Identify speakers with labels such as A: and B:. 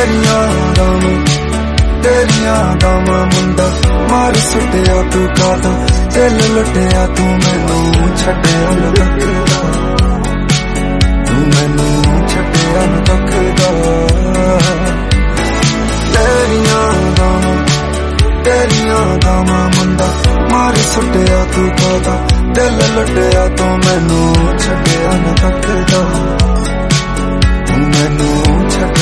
A: तेरिया दावा मुंडा मार सुटिया तू कादा दिल लुटिया तू मैनू छड्डिया न तकदा तू मैनू छड्डिया न तकदा तेरिया दावा मुंडा मार सुटिया तू कादा दिल लुटिया तू मैनू छड्डिया न तकदा तू मैनू छड्डिया